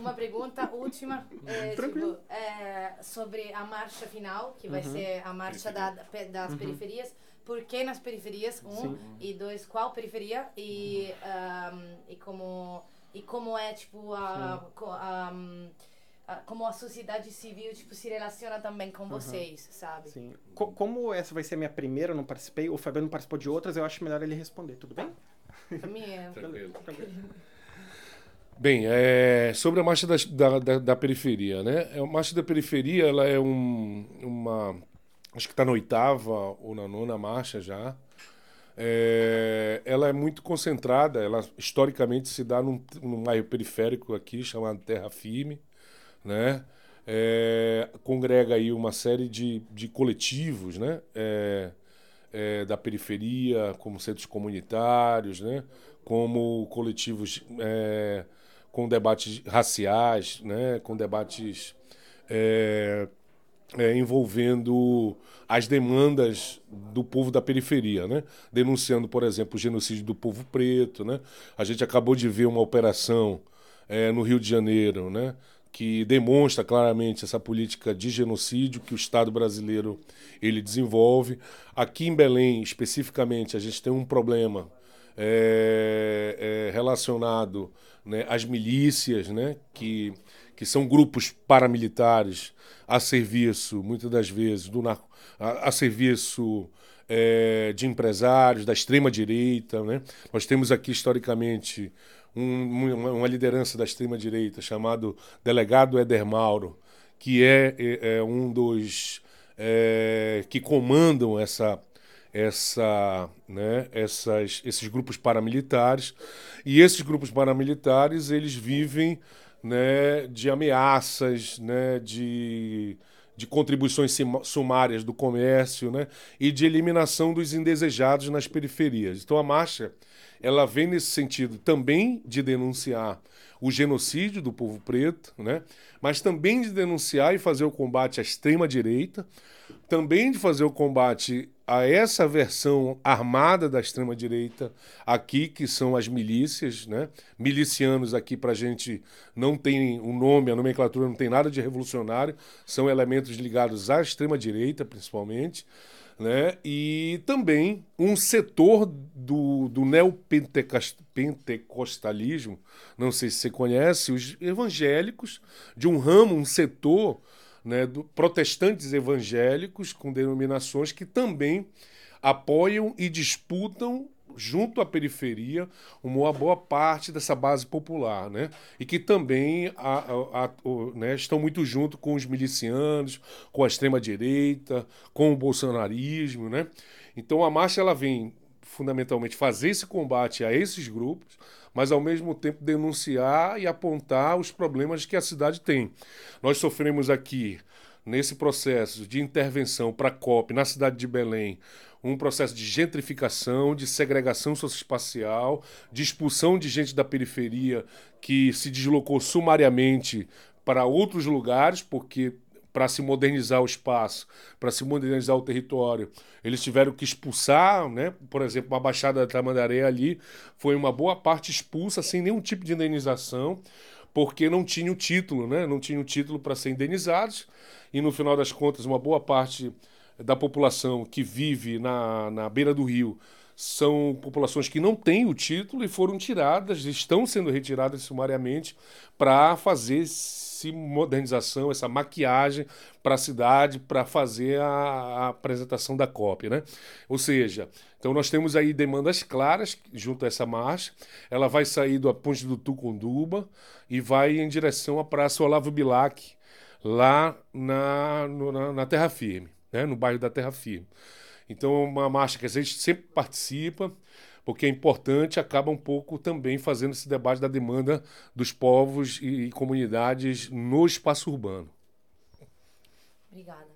uma pergunta última, Tranquilo. sobre a marcha final, que vai ser a marcha das periferias. Por que nas periferias? Sim. E dois, qual periferia? E como é, tipo, como a sociedade civil, tipo, se relaciona também com vocês, sabe? Sim. Como essa vai ser a minha primeira, eu não participei, o Fabiano participou de outras, eu acho melhor ele responder, tudo bem? Pra mim é... Tranquilo. Bem, sobre a marcha da periferia, né? A marcha da periferia, ela é uma... Acho que está na 8ª ou na 9ª marcha já. Ela é muito concentrada, ela historicamente se dá num bairro periférico aqui, chamado Terra Firme, né? Congrega aí uma série de coletivos, né? Da periferia, como centros comunitários, né? Como coletivos com debates raciais, né? Com debates envolvendo as demandas do povo da periferia, né? Denunciando, por exemplo, o genocídio do povo preto, né? A gente acabou de ver uma operação no Rio de Janeiro, né? Que demonstra claramente essa política de genocídio que o Estado brasileiro ele desenvolve. Aqui em Belém, especificamente, a gente tem um problema relacionado, né, às milícias, né, que são grupos paramilitares a serviço, muitas das vezes, a serviço de empresários, da extrema-direita, né? Nós temos aqui, historicamente, uma liderança da extrema-direita chamado delegado Éder Mauro, que é um dos que comandam esses grupos paramilitares. E esses grupos paramilitares, eles vivem, né, de ameaças, né, de contribuições sumárias do comércio, né, e de eliminação dos indesejados nas periferias. Então a marcha ela vem nesse sentido também de denunciar o genocídio do povo preto, né, mas também de denunciar e fazer o combate à extrema-direita, também de fazer o combate a essa versão armada da extrema-direita aqui, que são as milícias, né? Milicianos aqui pra gente não tem um nome, a nomenclatura não tem nada de revolucionário, são elementos ligados à extrema-direita, principalmente, né? E também um setor do neopentecostalismo, não sei se você conhece, os evangélicos, de um ramo, um setor, né, protestantes evangélicos com denominações que também apoiam e disputam junto à periferia uma boa parte dessa base popular, né? E que também né, estão muito junto com os milicianos, com a extrema-direita, com o bolsonarismo, né? Então a marcha ela vem fundamentalmente fazer esse combate a esses grupos, mas ao mesmo tempo denunciar e apontar os problemas que a cidade tem. Nós sofremos aqui, nesse processo de intervenção para a COP na cidade de Belém, um processo de gentrificação, de segregação socioespacial, de expulsão de gente da periferia que se deslocou sumariamente para outros lugares, porque para se modernizar o espaço, para se modernizar o território, eles tiveram que expulsar, né? Por exemplo, a Baixada da Tamandaré ali foi uma boa parte expulsa sem nenhum tipo de indenização, porque não tinha o título, né? Não tinha o título para ser indenizados, e no final das contas uma boa parte da população que vive na beira do rio são populações que não têm o título e foram tiradas, estão sendo retiradas sumariamente para fazer essa modernização, essa maquiagem para a cidade, para fazer a apresentação da COP, né? Ou seja, então nós temos aí demandas claras junto a essa marcha. Ela vai sair da Ponte do Tucunduba e vai em direção à Praça Olavo Bilac, lá na Terra Firme, né? No bairro da Terra Firme. Então é uma marcha que a gente sempre participa, porque é importante, acaba um pouco também fazendo esse debate da demanda dos povos e comunidades no espaço urbano. Obrigada.